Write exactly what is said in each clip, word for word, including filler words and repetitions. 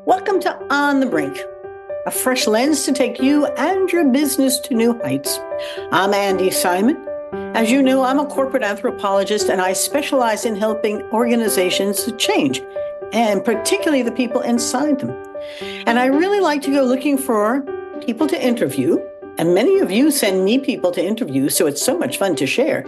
Welcome to On the Brink, a fresh lens to take you and your business to new heights. I'm Andy Simon. As you know, I'm a corporate anthropologist, and I specialize in helping organizations to change, and particularly the people inside them. And I really like to go looking for people to interview, and many of you send me people to interview, so it's so much fun to share.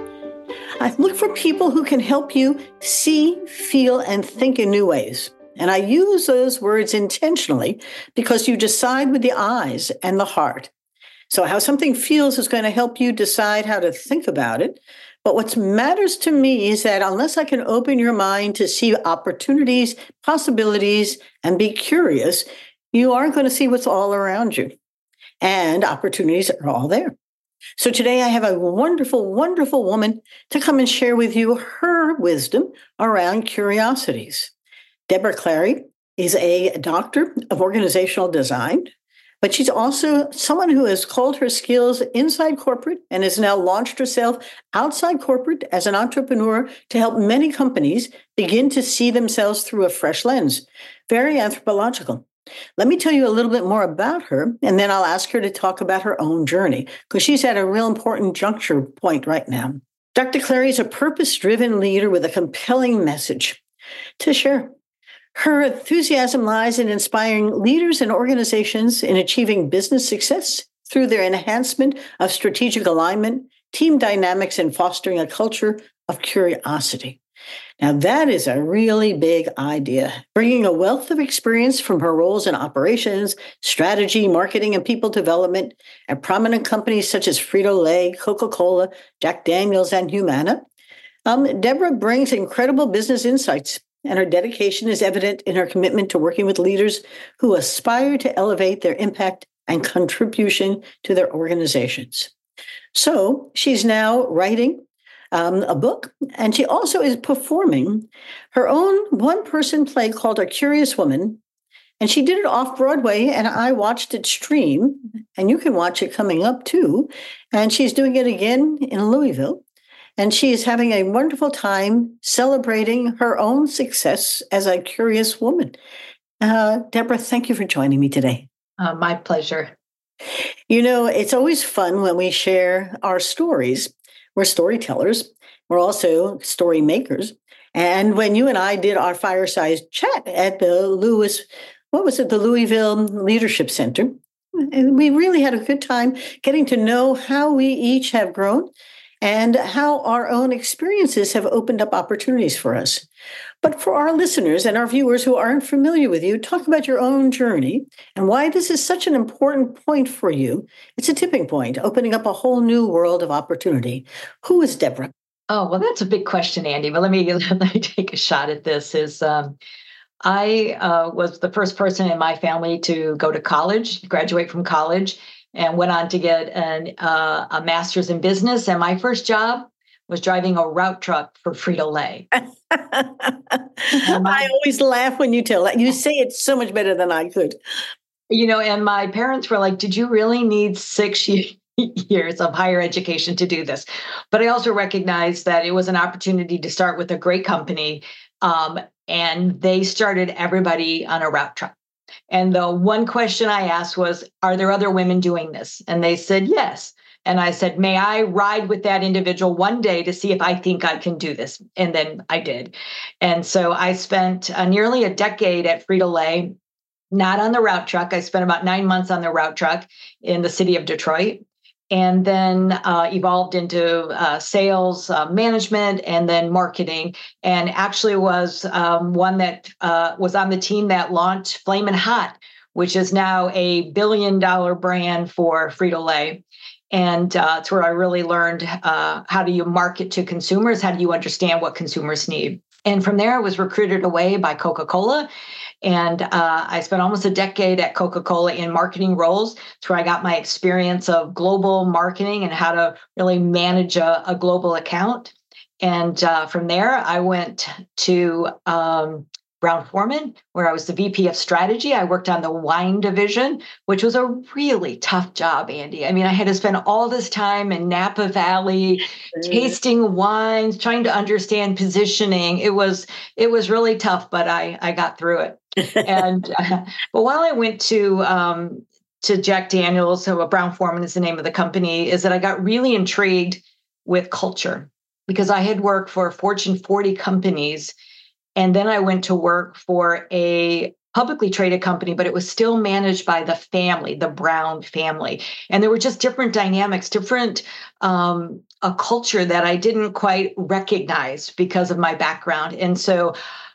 I look for people who can help you see, feel, and think in new ways. And I use those words intentionally because you decide with the eyes and the heart. So how something feels is going to help you decide how to think about it. But what matters to me is that unless I can open your mind to see opportunities, possibilities, and be curious, you aren't going to see what's all around you. And opportunities are all there. So today I have a wonderful, wonderful woman to come and share with you her wisdom around curiosities. Deborah Clary is a doctor of organizational design, but she's also someone who has called her skills inside corporate and has now launched herself outside corporate as an entrepreneur to help many companies begin to see themselves through a fresh lens. Very anthropological. Let me tell you a little bit more about her, and then I'll ask her to talk about her own journey, because she's at a real important juncture point right now. Doctor Clary is a purpose-driven leader with a compelling message to share. Her enthusiasm lies in inspiring leaders and organizations in achieving business success through their enhancement of strategic alignment, team dynamics, and fostering a culture of curiosity. Now, that is a really big idea, bringing a wealth of experience from her roles in operations, strategy, marketing, and people development at prominent companies such as Frito-Lay, Coca-Cola, Jack Daniels, and Humana. Um, Deborah brings incredible business insights, and her dedication is evident in her commitment to working with leaders who aspire to elevate their impact and contribution to their organizations. So she's now writing um, a book, and she also is performing her own one-person play called A Curious Woman, and she did it off-Broadway, and I watched it stream, and you can watch it coming up too, and she's doing it again in Louisville. And she is having a wonderful time celebrating her own success as a curious woman. Uh, Deborah, thank you for joining me today. Uh, my pleasure. You know, it's always fun when we share our stories. We're storytellers. We're also story makers. And when you and I did our fireside chat at the Lewis, what was it, the Louisville Leadership Center, and we really had a good time getting to know how we each have grown and how our own experiences have opened up opportunities for us. But for our listeners and our viewers who aren't familiar with you, talk about your own journey and why this is such an important point for you. It's a tipping point, opening up a whole new world of opportunity. Who is Deborah? Oh, well, that's a big question, Andy, but let me, let me take a shot at this. Is um, I uh, was the first person in my family to go to college, graduate from college, and went on to get an, uh, a master's in business. And my first job was driving a route truck for Frito-Lay. I always laugh when you tell that. You say it so much better than I could. You know, and my parents were like, did you really need six years of higher education to do this? But I also recognized that it was an opportunity to start with a great company. Um, and they started everybody on a route truck. And the one question I asked was, are there other women doing this? And they said, yes. And I said, may I ride with that individual one day to see if I think I can do this? And then I did. And so I spent uh, nearly a decade at Frito-Lay, not on the route truck. I spent about nine months on the route truck in the city of Detroit, and then uh, evolved into uh, sales, uh, management, and then marketing, and actually was um, one that uh, was on the team that launched Flamin' Hot, which is now a billion dollar brand for Frito-Lay. And uh, it's where I really learned uh, how do you market to consumers? How do you understand what consumers need? And from there, I was recruited away by Coca-Cola. And uh, I spent almost a decade at Coca-Cola in marketing roles. It's where I got my experience of global marketing and how to really manage a, a global account. And uh, from there, I went to um, Brown-Forman, where I was the V P of strategy. I worked on the wine division, which was a really tough job, Andy. I mean, I had to spend all this time in Napa Valley, mm. tasting wines, trying to understand positioning. It was it was really tough, but I, I got through it. And uh, but while I went to um, to Jack Daniels, so Brown-Forman is the name of the company, is that I got really intrigued with culture because I had worked for Fortune forty companies, and then I went to work for a publicly traded company, but it was still managed by the family, the Brown family. And there were just different dynamics, different um, a culture that I didn't quite recognize because of my background. And so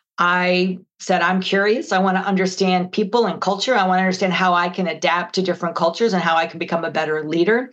I said, I'm curious. I want to understand people and culture. I want to understand how I can adapt to different cultures and how I can become a better leader.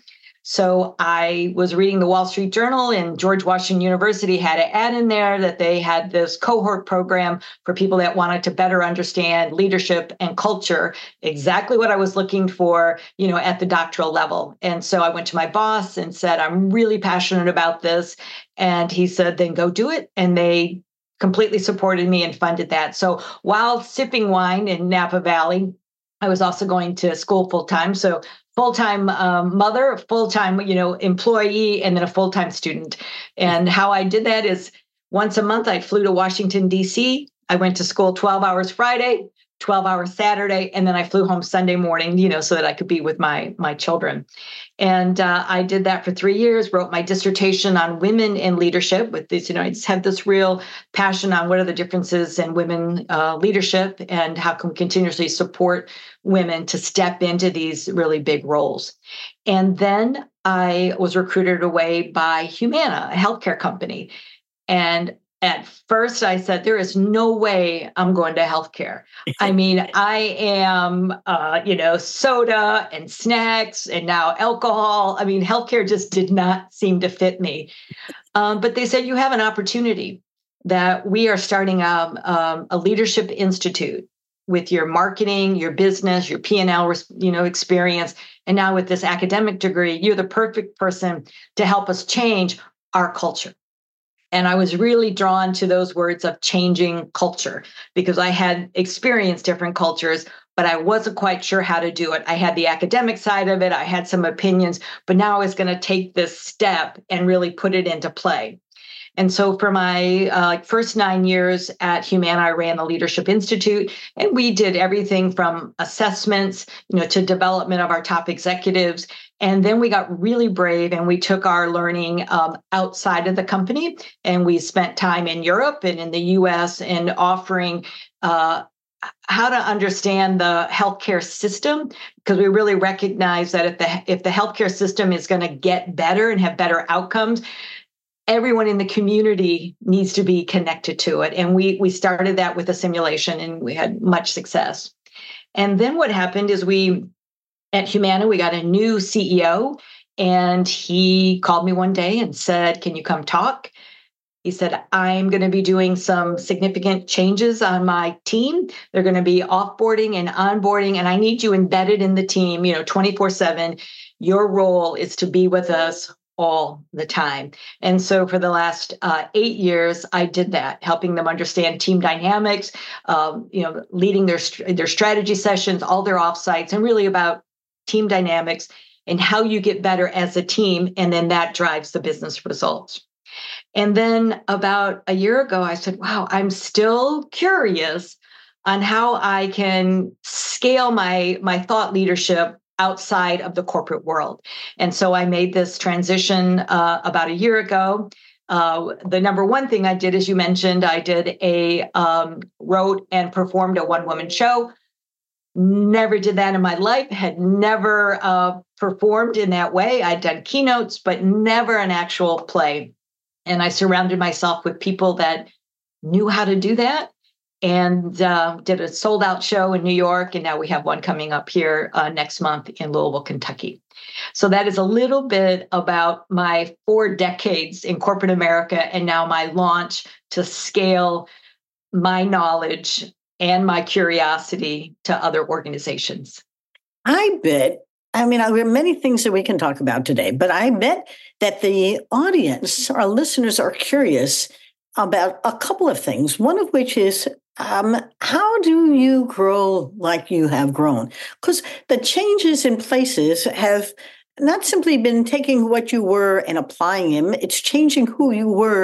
So I was reading the Wall Street Journal, and George Washington University had an ad in there that they had this cohort program for people that wanted to better understand leadership and culture, exactly what I was looking for, you know, at the doctoral level. And so I went to my boss and said, I'm really passionate about this. And he said, then go do it. And they completely supported me and funded that. So while sipping wine in Napa Valley, I was also going to school full time. So full-time um, mother, full-time, you know, employee, and then a full-time student. And how I did that is once a month, I flew to Washington, D C. I went to school twelve hours Friday, twelve hours Saturday, and then I flew home Sunday morning, you know, so that I could be with my, my children. And uh, I did that for three years, wrote my dissertation on women in leadership with this, you know, I just had this real passion on what are the differences in women uh, leadership and how can we continuously support women to step into these really big roles. And then I was recruited away by Humana, a healthcare company. And at first I said, there is no way I'm going to healthcare. I mean, I am, uh, you know, soda and snacks and now alcohol. I mean, healthcare just did not seem to fit me. Um, but they said, you have an opportunity that we are starting um, um, a leadership institute with your marketing, your business, your P and L, you know, experience. And now with this academic degree, you're the perfect person to help us change our culture. And I was really drawn to those words of changing culture because I had experienced different cultures, but I wasn't quite sure how to do it. I had the academic side of it. I had some opinions, but now I was going to take this step and really put it into play. And so for my uh, first nine years at Humana, I ran the Leadership Institute, and we did everything from assessments, you know, to development of our top executives. And then we got really brave and we took our learning um, outside of the company, and we spent time in Europe and in the U S and offering uh, how to understand the healthcare system, because we really recognize that if the if the healthcare system is going to get better and have better outcomes, everyone in the community needs to be connected to it. And we we started that with a simulation, and we had much success. And then what happened is we, at Humana, we got a new C E O, and he called me one day and said, can you come talk? He said, I'm going to be doing some significant changes on my team. They're going to be offboarding and onboarding, and I need you embedded in the team, you know, twenty-four seven. Your role is to be with us all the time. And so for the last uh, eight years, I did that, helping them understand team dynamics, um, you know, leading their their strategy sessions, all their offsites, and really about team dynamics and how you get better as a team. And then that drives the business results. And then about a year ago, I said, wow, I'm still curious on how I can scale my, my thought leadership outside of the corporate world. And so I made this transition uh, about a year ago. Uh, the number one thing I did, as you mentioned, I did a um, wrote and performed a one-woman show. Never did that in my life, had never uh, performed in that way. I'd done keynotes, but never an actual play. And I surrounded myself with people that knew how to do that, and uh, did a sold out show in New York. And now we have one coming up here uh, next month in Louisville, Kentucky. So that is a little bit about my four decades in corporate America, and now my launch to scale my knowledge and my curiosity to other organizations. I bet, I mean, there are many things that we can talk about today, but I bet that the audience, our listeners, are curious about a couple of things, one of which is, um, how do you grow like you have grown? Because the changes in places have not simply been taking what you were and applying them, it's changing who you were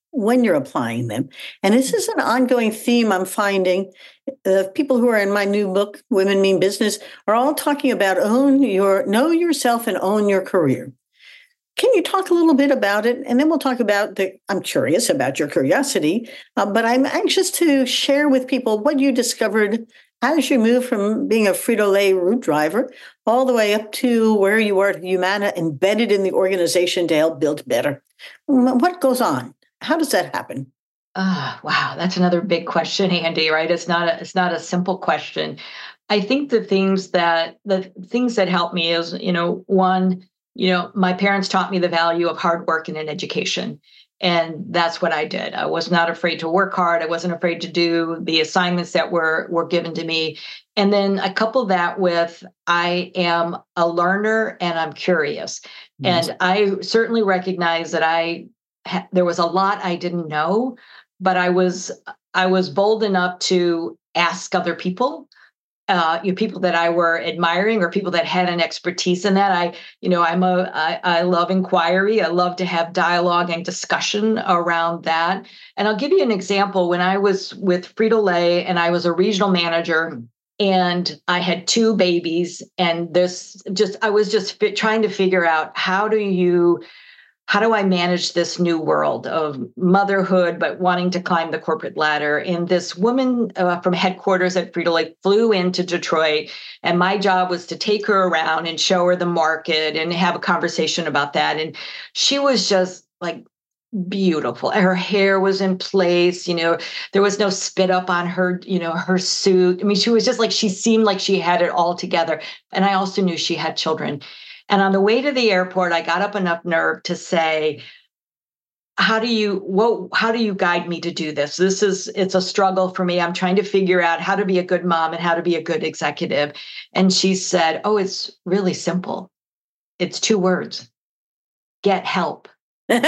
when you're applying them. And this is an ongoing theme I'm finding. Uh, people who are in my new book, Women Mean Business, are all talking about own your, know yourself and own your career. Can you talk a little bit about it? And then we'll talk about the, I'm curious about your curiosity, uh, but I'm anxious to share with people what you discovered as you moved from being a Frito-Lay route driver all the way up to where you are at Humana, embedded in the organization to help build better. What goes on? How does that happen? Ah, wow, that's another big question, Andy, right? It's not a it's not a simple question. I think the things that the things that help me is, you know, one, you know, my parents taught me the value of hard work and an education. And that's what I did. I was not afraid to work hard. I wasn't afraid to do the assignments that were were given to me. And then I couple that with I am a learner and I'm curious. Yes. And I certainly recognize that I ha- there was a lot I didn't know, but I was I was bold enough to ask other people, uh, you know, people that I were admiring or people that had an expertise in that. I, you know, I'm a, I, I love inquiry. I love to have dialogue and discussion around that. And I'll give you an example. When I was with Frito-Lay and I was a regional manager and I had two babies and this just, I was just fit, trying to figure out how do you How do I manage this new world of motherhood, but wanting to climb the corporate ladder? And this woman uh, from headquarters at Frito-Lay flew into Detroit, and my job was to take her around and show her the market and have a conversation about that. And she was just like beautiful. Her hair was in place. You know, there was no spit up on her, you know, her suit. I mean, she was just like, she seemed like she had it all together. And I also knew she had children. And on the way to the airport, I got up enough nerve to say, how do you, what, how do you guide me to do this? This is, it's a struggle for me. I'm trying to figure out how to be a good mom and how to be a good executive. And she said, oh, it's really simple. It's two words: get help. And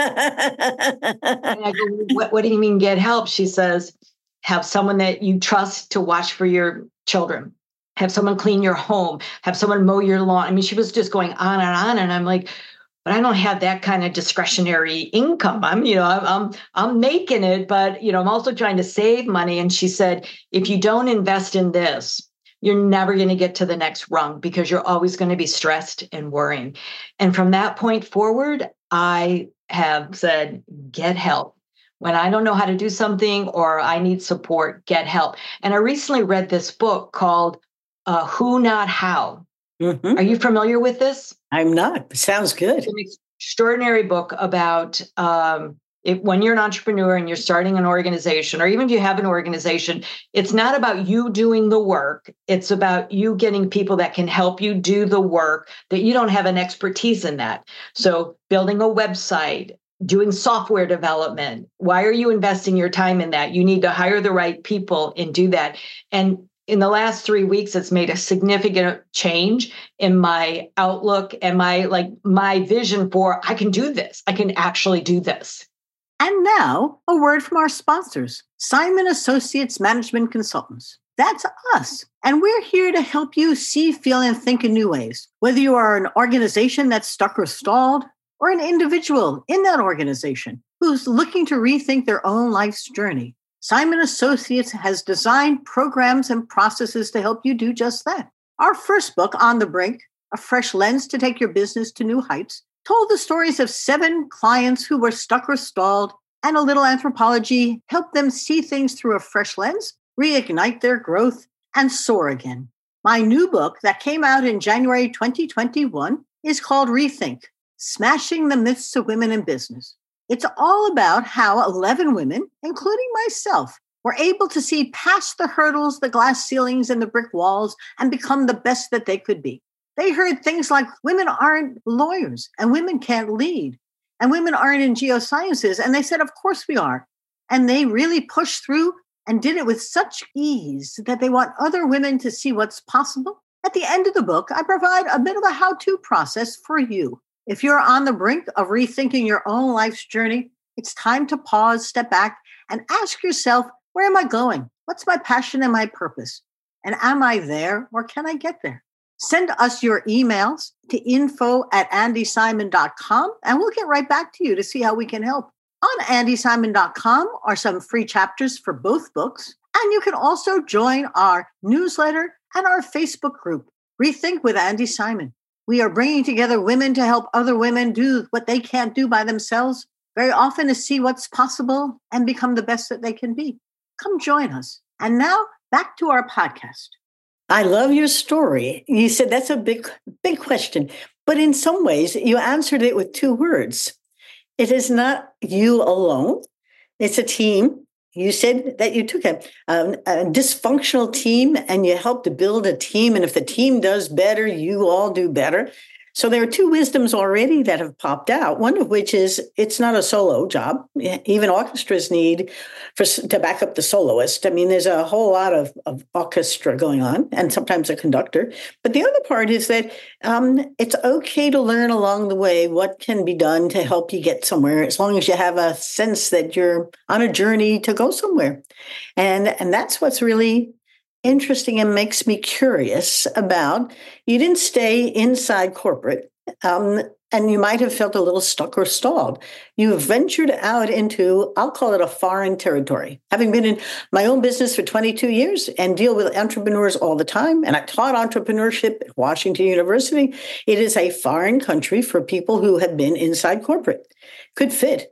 I go, what, what do you mean get help? She says, have someone that you trust to watch for your children. Have someone clean your home, have someone mow your lawn. I mean, she was just going on and on. And I'm like, but I don't have that kind of discretionary income. I'm, you know, I'm, I'm, I'm making it, but, you know, I'm also trying to save money. And she said, if you don't invest in this, you're never going to get to the next rung because you're always going to be stressed and worrying. And from that point forward, I have said, get help. When I don't know how to do something or I need support, get help. And I recently read this book called Uh, Who Not How. Mm-hmm. Are you familiar with this? I'm not. Sounds good. It's an extraordinary book about um, it, when you're an entrepreneur and you're starting an organization, or even if you have an organization, it's not about you doing the work. It's about you getting people that can help you do the work that you don't have an expertise in that. So building a website, doing software development. Why are you investing your time in that? You need to hire the right people and do that. And in the last three weeks, it's made a significant change in my outlook and my like my vision for I can do this. I can actually do this. And now, a word from our sponsors, Simon Associates Management Consultants. That's us. And we're here to help you see, feel, and think in new ways. Whether you are an organization that's stuck or stalled, or an individual in that organization who's looking to rethink their own life's journey, Simon Associates has designed programs and processes to help you do just that. Our first book, On the Brink, A Fresh Lens to Take Your Business to New Heights, told the stories of seven clients who were stuck or stalled, and a little anthropology helped them see things through a fresh lens, reignite their growth, and soar again. My new book that came out in January twenty twenty-one is called Rethink: Smashing the Myths of Women in Business. It's all about how eleven women, including myself, were able to see past the hurdles, the glass ceilings, and the brick walls and become the best that they could be. They heard things like women aren't lawyers and women can't lead and women aren't in geosciences. And they said, of course we are. And they really pushed through and did it with such ease that they want other women to see what's possible. At the end of the book, I provide a bit of a how-to process for you. If you're on the brink of rethinking your own life's journey, it's time to pause, step back, and ask yourself, where am I going? What's my passion and my purpose? And am I there, or can I get there? Send us your emails to info at andy simon dot com, and we'll get right back to you to see how we can help. On andy simon dot com are some free chapters for both books. And you can also join our newsletter and our Facebook group, Rethink with Andy Simon. We are bringing together women to help other women do what they can't do by themselves, very often to see what's possible and become the best that they can be. Come join us. And now back to our podcast. I love your story. You said that's a big, big question, but in some ways you answered it with two words. It is not you alone. It's a team. You said that you took a, a, a dysfunctional team and you helped to build a team. And if the team does better, you all do better. So there are two wisdoms already that have popped out, one of which is it's not a solo job. Even orchestras need for, to back up the soloist. I mean, there's a whole lot of, of orchestra going on and sometimes a conductor. But the other part is that um, it's okay to learn along the way what can be done to help you get somewhere, as long as you have a sense that you're on a journey to go somewhere. And, and that's what's really interesting and makes me curious about, you didn't stay inside corporate, um, and you might have felt a little stuck or stalled. You ventured out into, I'll call it a foreign territory. Having been in my own business for twenty-two years and deal with entrepreneurs all the time, and I taught entrepreneurship at Washington University, it is a foreign country for people who have been inside corporate. Could fit.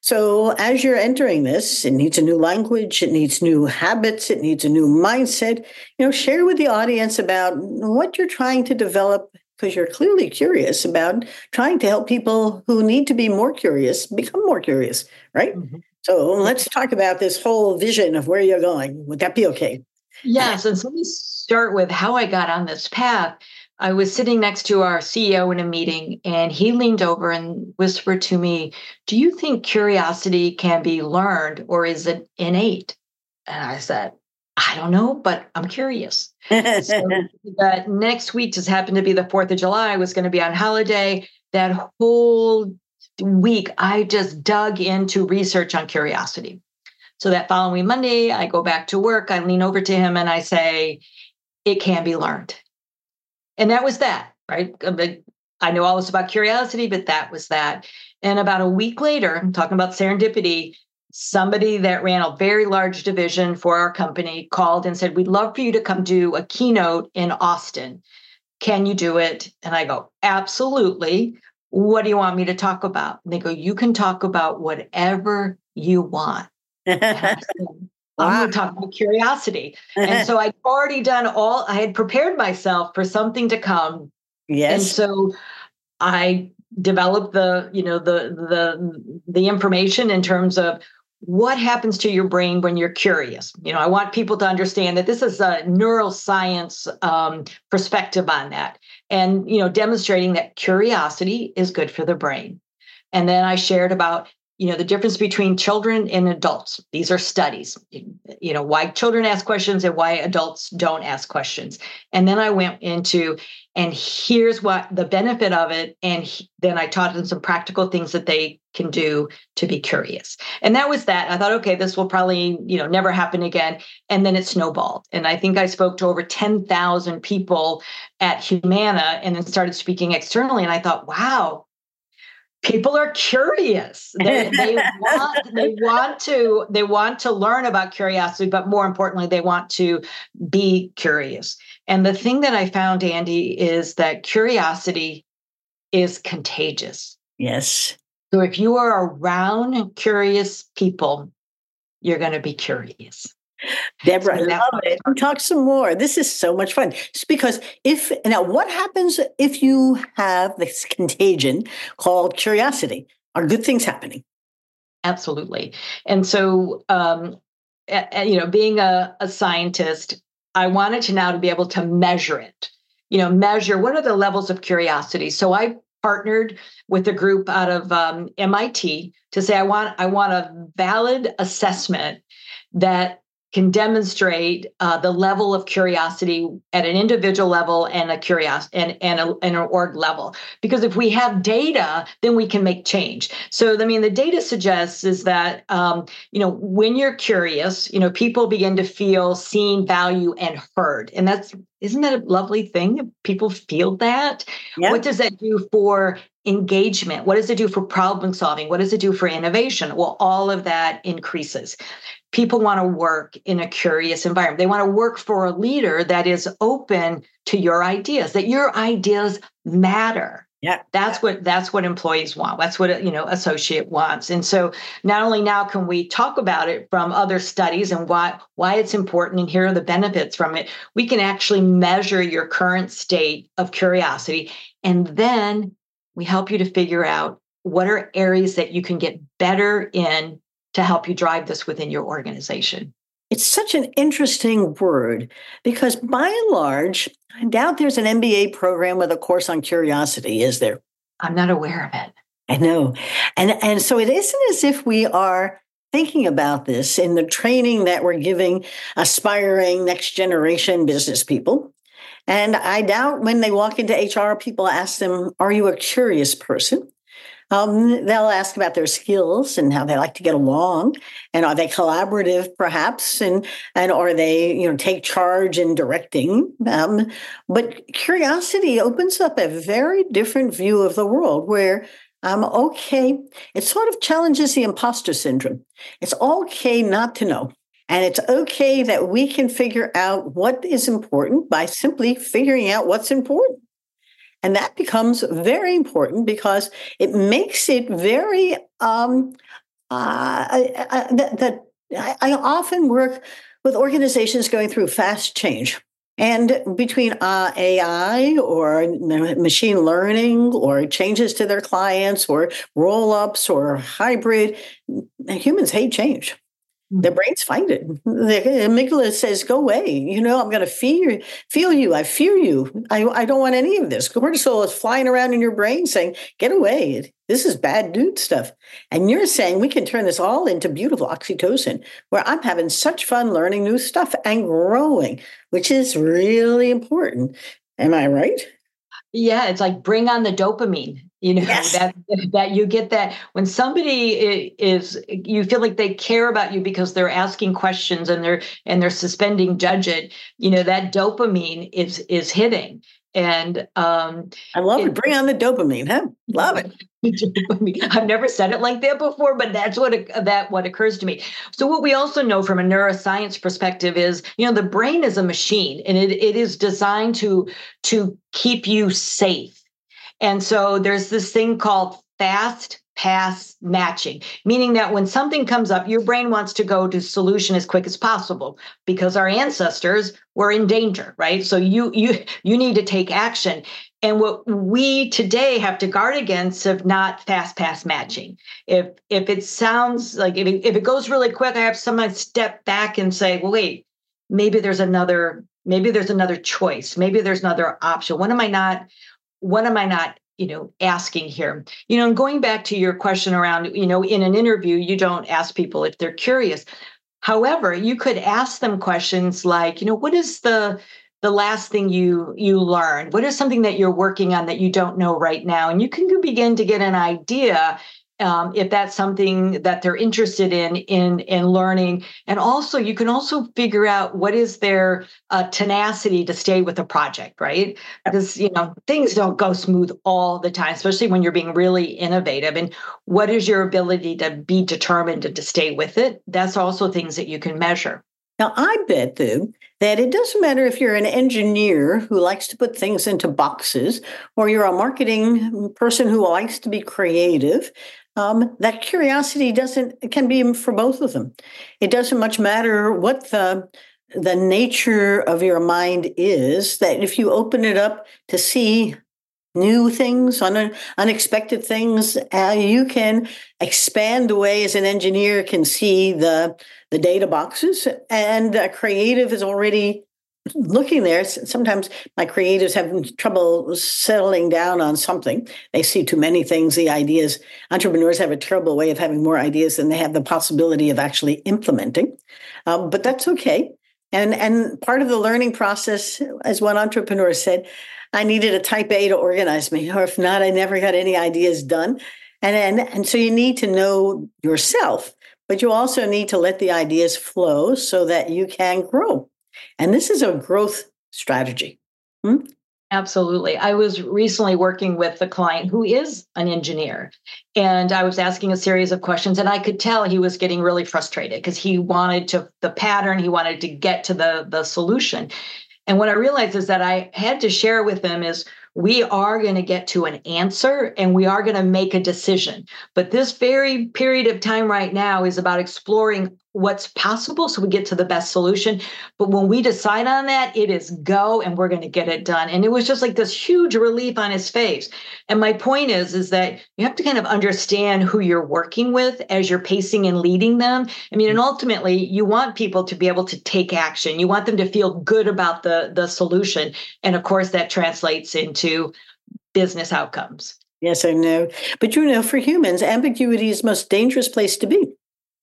So as you're entering this, it needs a new language, it needs new habits, it needs a new mindset. You know, share with the audience about what you're trying to develop, because you're clearly curious about trying to help people who need to be more curious become more curious, right? Mm-hmm. So let's talk about this whole vision of where you're going. Would that be okay? Yes. And so let me start with how I got on this path. I was sitting next to our C E O in a meeting, and he leaned over and whispered to me, "Do you think curiosity can be learned, or is it innate?" And I said, "I don't know, but I'm curious." So that next week just happened to be the fourth of July. I was going to be on holiday. That whole week, I just dug into research on curiosity. So that following Monday, I go back to work. I lean over to him and I say, "It can be learned." And that was that, right? I know all this about curiosity, but that was that. And about a week later, I'm talking about serendipity, somebody that ran a very large division for our company called and said, "We'd love for you to come do a keynote in Austin. Can you do it?" And I go, "Absolutely. What do you want me to talk about?" And they go, "You can talk about whatever you want." I'm going to talk about curiosity. And so I'd already done all, I had prepared myself for something to come. Yes. And so I developed the, you know, the, the, the information in terms of what happens to your brain when you're curious. You know, I want people to understand that this is a neuroscience um, perspective on that. And, you know, demonstrating that curiosity is good for the brain. And then I shared about, you know, the difference between children and adults. These are studies, you know, why children ask questions and why adults don't ask questions. And then I went into, and here's what the benefit of it. And he, then I taught them some practical things that they can do to be curious. And that was that. I thought, okay, this will probably, you know, never happen again. And then it snowballed. And I think I spoke to over ten thousand people at Humana and then started speaking externally. And I thought, wow, people are curious. They, they want they want to they want to learn about curiosity, but more importantly, they want to be curious. And the thing that I found, Andy, is that curiosity is contagious. Yes. So if you are around curious people, you're going to be curious. Deborah, so I love it. Talk some more. This is so much fun. It's because if, now what happens if you have this contagion called curiosity? Are good things happening? Absolutely. And so, um, you know, being a, a scientist, I wanted to now to be able to measure it, you know, measure what are the levels of curiosity. So I partnered with a group out of um, M I T to say, I want, I want a valid assessment that can demonstrate uh, the level of curiosity at an individual level and a curiosity and, and, a, and an org level. Because if we have data, then we can make change. So, I mean, the data suggests is that, um, you know, when you're curious, you know, people begin to feel seen, value, and heard. And that's, isn't that a lovely thing? People feel that. Yep. What does that do for engagement? What does it do for problem solving? What does it do for innovation? Well, all of that increases. People want to work in a curious environment. They want to work for a leader that is open to your ideas, that your ideas matter. Yeah. That's what that's what employees want. That's what, you know, associate wants. And so not only now can we talk about it from other studies and why why it's important and here are the benefits from it, we can actually measure your current state of curiosity. And then we help you to figure out what are areas that you can get better in to help you drive this within your organization. It's such an interesting word because by and large, I doubt there's an M B A program with a course on curiosity, is there? I'm not aware of it. I know. And, and so it isn't as if we are thinking about this in the training that we're giving aspiring next generation business people. And I doubt when they walk into H R, people ask them, are you a curious person? Um, they'll ask about their skills and how they like to get along, and are they collaborative, perhaps, and and are they, you know, take charge in directing. Um, but curiosity opens up a very different view of the world where I'm um, okay. It sort of challenges the imposter syndrome. It's okay not to know. And it's okay that we can figure out what is important by simply figuring out what's important. And that becomes very important because it makes it very, um, uh, I, I, that, that I, I often work with organizations going through fast change. And between uh, A I or machine learning or changes to their clients or roll-ups or hybrid, humans hate change. Their brains fight it. The amygdala says, go away. You know, I'm going to fear, feel you. I fear you. I, I don't want any of this. Cortisol is flying around in your brain saying, get away. This is bad dude stuff. And you're saying we can turn this all into beautiful oxytocin, where I'm having such fun learning new stuff and growing, which is really important. Am I right? Yeah, it's like bring on the dopamine. You know, yes. that that you get that when somebody is, you feel like they care about you because they're asking questions and they're and they're suspending judgment. You know, that dopamine is is hitting. And um, I love it. it. Bring on the dopamine, huh? Love it. I've never said it like that before, but that's what it, that what occurs to me. So what we also know from a neuroscience perspective is, you know, the brain is a machine, and it it is designed to to keep you safe. And so there's this thing called fast pass matching, meaning that when something comes up, your brain wants to go to solution as quick as possible because our ancestors were in danger, right? So you you you need to take action. And what we today have to guard against of not fast pass matching. If if it sounds like if it, if it goes really quick, I have someone step back and say, well, wait, maybe there's another, maybe there's another choice. Maybe there's another option. What am I not, what am I not, you know, asking here? You know, and going back to your question around, you know, in an interview, you don't ask people if they're curious. However, you could ask them questions like, you know, what is the the last thing you you learned? What is something that you're working on that you don't know right now? And you can begin to get an idea um, if that's something that they're interested in in in learning. And also, you can also figure out what is their uh, tenacity to stay with a project, right? Because, you know, things don't go smooth all the time, especially when you're being really innovative. And what is your ability to be determined and to stay with it? That's also things that you can measure. Now, I bet, though, that it doesn't matter if you're an engineer who likes to put things into boxes or you're a marketing person who likes to be creative. Um, that curiosity doesn't it can be for both of them. It doesn't much matter what the the nature of your mind is, that if you open it up to see new things, un- unexpected things, uh, you can expand the way as an engineer can see the the data boxes, and a creative is already looking there. Sometimes my creatives have trouble settling down on something. They see too many things, the ideas. Entrepreneurs have a terrible way of having more ideas than they have the possibility of actually implementing. Um, but that's okay. And, and part of the learning process, as one entrepreneur said, I needed a type A to organize me, or if not, I never got any ideas done. And, and, and so you need to know yourself, but you also need to let the ideas flow so that you can grow. And this is a growth strategy. Hmm? Absolutely. I was recently working with a client who is an engineer, and I was asking a series of questions, and I could tell he was getting really frustrated because he wanted to the pattern, he wanted to get to the the solution. And what I realized is that I had to share with them is we are going to get to an answer and we are going to make a decision. But this very period of time right now is about exploring what's possible so we get to the best solution. But when we decide on that, it is go and we're going to get it done. And it was just like this huge relief on his face. And my point is, is that you have to kind of understand who you're working with as you're pacing and leading them. I mean, and ultimately you want people to be able to take action. You want them to feel good about the, the solution. And of course that translates into business outcomes. Yes, I know. But you know, for humans, ambiguity is the most dangerous place to be.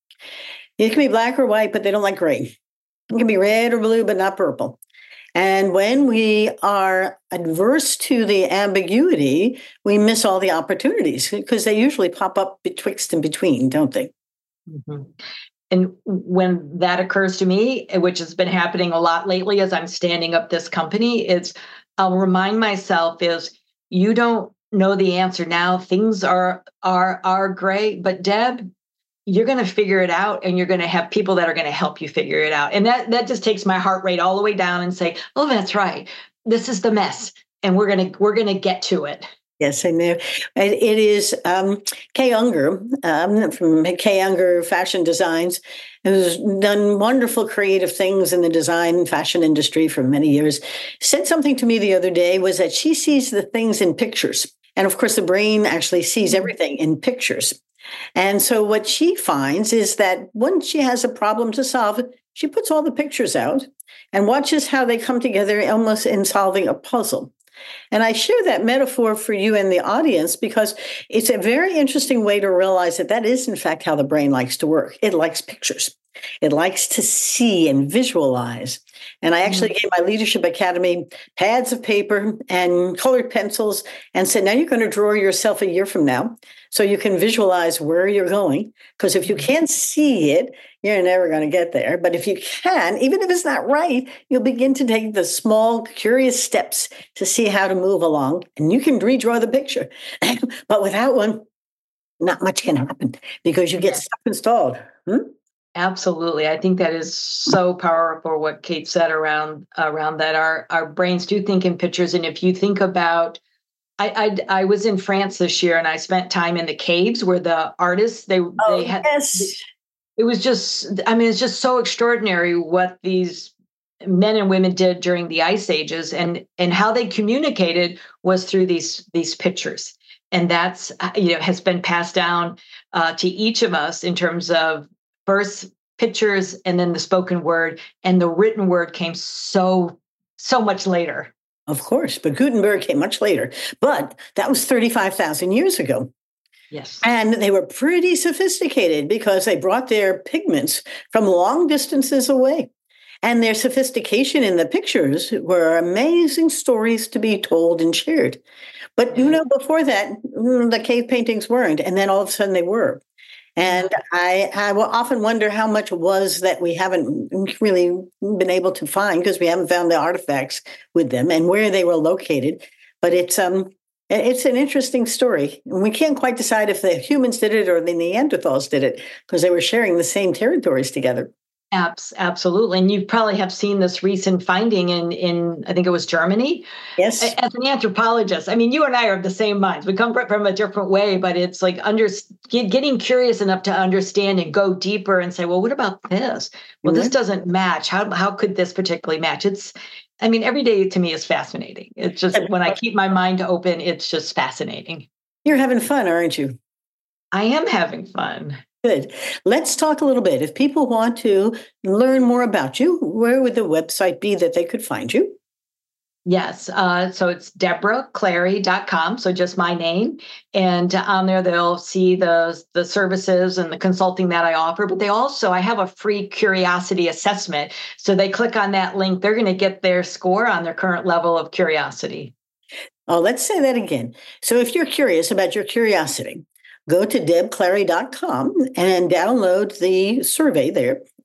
It can be black or white, but they don't like gray. It can be red or blue, but not purple. And when we are adverse to the ambiguity, we miss all the opportunities because they usually pop up betwixt and between, don't they? Mm-hmm. And when that occurs to me, which has been happening a lot lately as I'm standing up this company, it's I'll remind myself is you don't know the answer now. Things are are are gray, but Deb, you're going to figure it out and you're going to have people that are going to help you figure it out. And that, that just takes my heart rate all the way down and say, oh, that's right. This is the mess. And we're going to, we're going to get to it. Yes, I know. It is um, Kay Unger um, from Kay Unger Fashion Designs, who's done wonderful creative things in the design fashion industry for many years, said something to me the other day was that she sees the things in pictures. And of course, the brain actually sees everything in pictures. And so what she finds is that once she has a problem to solve, she puts all the pictures out and watches how they come together almost in solving a puzzle. And I share that metaphor for you and the audience because it's a very interesting way to realize that that is, in fact, how the brain likes to work. It likes pictures. It likes to see and visualize. And I actually mm-hmm. gave my Leadership Academy pads of paper and colored pencils and said, now you're going to draw yourself a year from now so you can visualize where you're going. Because if you can't see it, you're never going to get there. But if you can, even if it's not right, you'll begin to take the small, curious steps to see how to move along. And you can redraw the picture. But without one, not much can happen because you get yeah. stuff installed. Hmm? Absolutely. I think that is so powerful what Kate said around around that. Our our brains do think in pictures. And if you think about, I I, I was in France this year and I spent time in the caves where the artists, they, oh, they had, yes. it was just, I mean, it's just so extraordinary what these men and women did during the ice ages and, and how they communicated was through these, these pictures. And that's, you know, has been passed down uh, to each of us in terms of first pictures and then the spoken word, and the written word came so, so much later. Of course, but Gutenberg came much later. But that was thirty-five thousand years ago. Yes. And they were pretty sophisticated because they brought their pigments from long distances away. And their sophistication in the pictures were amazing stories to be told and shared. But, you know, before that, the cave paintings weren't. And then all of a sudden they were. And I, I will often wonder how much it was that we haven't really been able to find because we haven't found the artifacts with them and where they were located. But it's um it's an interesting story. And we can't quite decide if the humans did it or the Neanderthals did it because they were sharing the same territories together. Abs- absolutely. And you probably have seen this recent finding in, in, I think it was Germany. Yes. As an anthropologist, I mean, you and I are of the same minds. We come from a different way, but it's like under, getting curious enough to understand and go deeper and say, well, what about this? Well, mm-hmm. this doesn't match. How, how could this particularly match? It's, I mean, every day to me is fascinating. It's just when I keep my mind open, it's just fascinating. You're having fun, aren't you? I am having fun. Good. Let's talk a little bit. If people want to learn more about you, where would the website be that they could find you? Yes. Uh, so it's Deborah Clary dot com. So just my name. And on there, they'll see the, the services and the consulting that I offer. But they also, I have a free curiosity assessment. So they click on that link, they're going to get their score on their current level of curiosity. Oh, let's say that again. So if you're curious about your curiosity, go to Deb Clary dot com and download the survey there.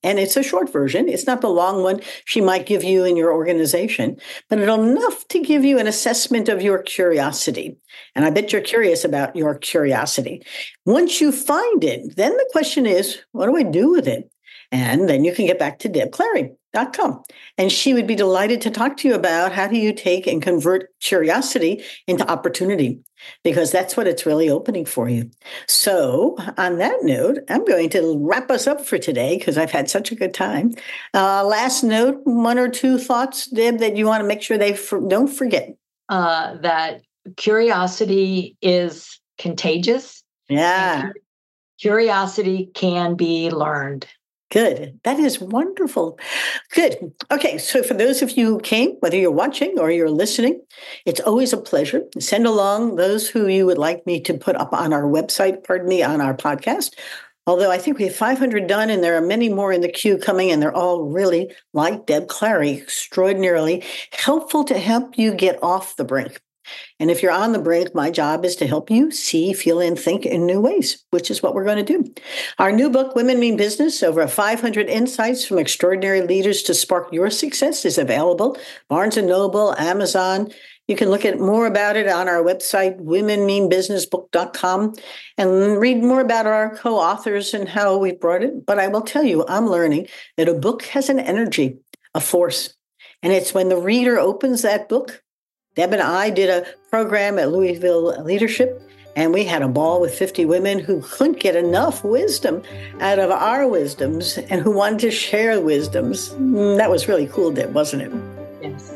And it's a short version. It's not the long one she might give you in your organization, but it'll enough to give you an assessment of your curiosity. And I bet you're curious about your curiosity. Once you find it, then the question is, what do I do with it? And then you can get back to deb clary dot com. And she would be delighted to talk to you about how do you take and convert curiosity into opportunity, because that's what it's really opening for you. So on that note, I'm going to wrap us up for today because I've had such a good time. Uh, last note, one or two thoughts, Deb, that you want to make sure they for, don't forget. Uh, that curiosity is contagious. Yeah. Curiosity can be learned. Good. That is wonderful. Good. Okay. So for those of you who came, whether you're watching or you're listening, it's always a pleasure. Send along those who you would like me to put up on our website, pardon me, on our podcast. Although I think we have five hundred done and there are many more in the queue coming, and they're all really, like Deb Clary, extraordinarily helpful to help you get off the brink. And if you're on the brink, my job is to help you see, feel, and think in new ways, which is what we're going to do. Our new book, Women Mean Business, over five hundred insights from extraordinary leaders to spark your success, is available. Barnes and Noble, Amazon. You can look at more about it on our website, women mean business book dot com, and read more about our co-authors and how we brought it. But I will tell you, I'm learning that a book has an energy, a force. And it's when the reader opens that book. Deb and I did a program at Louisville Leadership, and we had a ball with fifty women who couldn't get enough wisdom out of our wisdoms and who wanted to share wisdoms. That was really cool, Deb, wasn't it? Yes.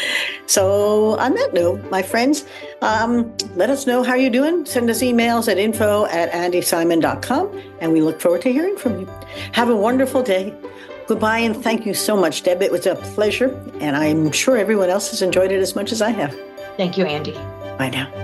So on that note, my friends, um, let us know how you're doing. Send us emails at info at andy simon dot com, and we look forward to hearing from you. Have a wonderful day. Goodbye, and thank you so much, Deb. It was a pleasure, and I'm sure everyone else has enjoyed it as much as I have. Thank you, Andy. Bye now.